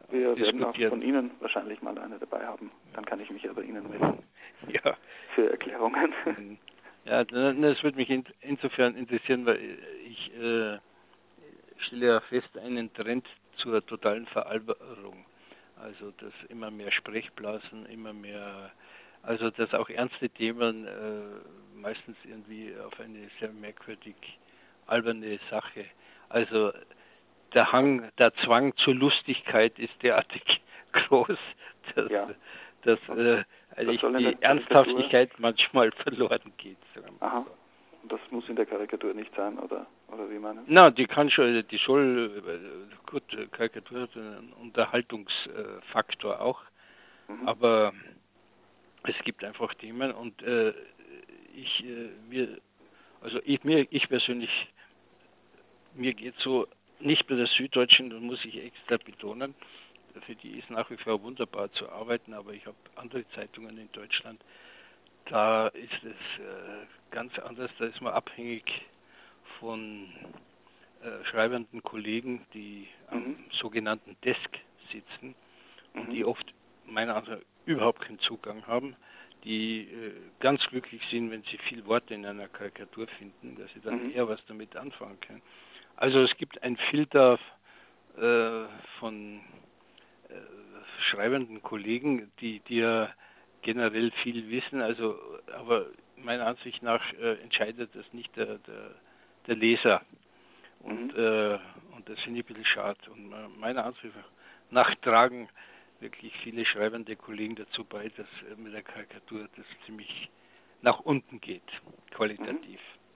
Wir werden auch diskutieren. von Ihnen wahrscheinlich mal eine dabei haben. Dann kann ich mich ja bei Ihnen melden Ja. für Erklärungen. Ja, das würde mich insofern interessieren, weil ich stelle ja fest einen Trend zur totalen Veralberung. Also dass immer mehr Sprechblasen, immer mehr, also dass auch ernste Themen meistens irgendwie auf eine sehr merkwürdig alberne Sache. Also der Zwang zur Lustigkeit ist derartig groß, dass, Ja. dass Das eigentlich soll in der die Karikatur. Ernsthaftigkeit manchmal verloren geht. Aha. Und das muss in der Karikatur nicht sein, oder wie meinen Sie? Na, die soll, gut, Karikatur hat einen Unterhaltungsfaktor auch, aber es gibt einfach Themen und ich persönlich, mir geht so, nicht bei der Süddeutschen, das muss ich extra betonen, für die ist nach wie vor wunderbar zu arbeiten, aber ich habe andere Zeitungen in Deutschland, da ist es ganz anders, da ist man abhängig von schreibenden Kollegen, die am sogenannten Desk sitzen und die oft meiner Ansicht nach überhaupt keinen Zugang haben, die ganz glücklich sind, wenn sie viel Worte in einer Karikatur finden, dass sie dann eher was damit anfangen können. Also es gibt ein Filter von schreibenden Kollegen, die ja generell viel wissen, also aber meiner Ansicht nach entscheidet das nicht der Leser. Und das finde ich ein bisschen schade. Und meiner Ansicht nach tragen wirklich viele schreibende Kollegen dazu bei, dass mit der Karikatur das ziemlich nach unten geht, qualitativ.